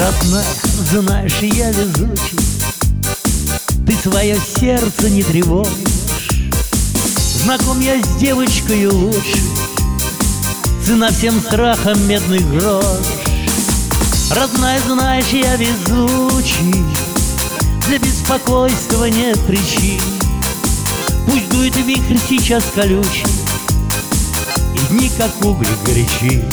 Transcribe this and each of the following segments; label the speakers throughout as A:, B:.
A: Родная, знаешь, я везучий, ты свое сердце не тревожишь. Знаком я с девочкой лучше, цена всем страхам медный грош. Родная, знаешь, я везучий, для беспокойства нет причин. Пусть дует вихрь сейчас колючий, и дни как угли горячи.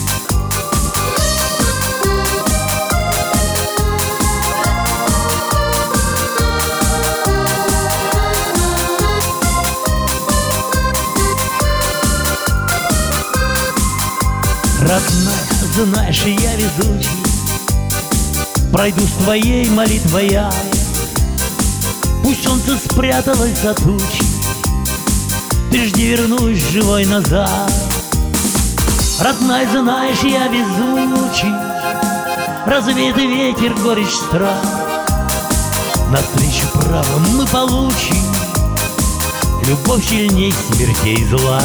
A: Родная, знаешь, я везучий, пройду с твоей молитвой я. Пусть солнце спряталось от тучи, ты жди, вернусь живой назад. Родная, знаешь, я везучий, развеет ветер горечь страх. Навстречу правым мы получим любовь сильней смертей зла.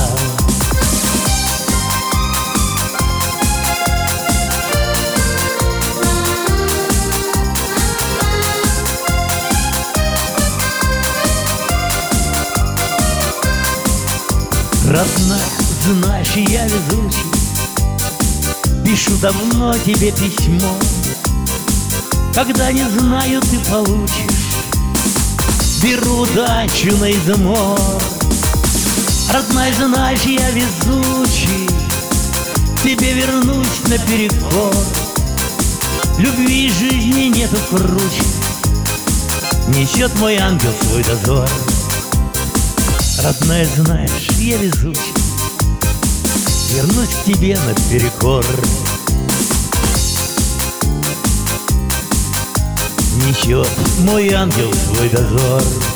A: Родная, знаешь, я везучий, пишу давно тебе письмо. Когда не знаю, ты получишь, беру удачу на измор. Родная, знаешь, я везучий, тебе вернусь наперекор. Любви и жизни нету круче, несет мой ангел свой дозор. Родная, знаешь, я везучий, вернусь к тебе наперекор. Несет мой ангел свой дозор.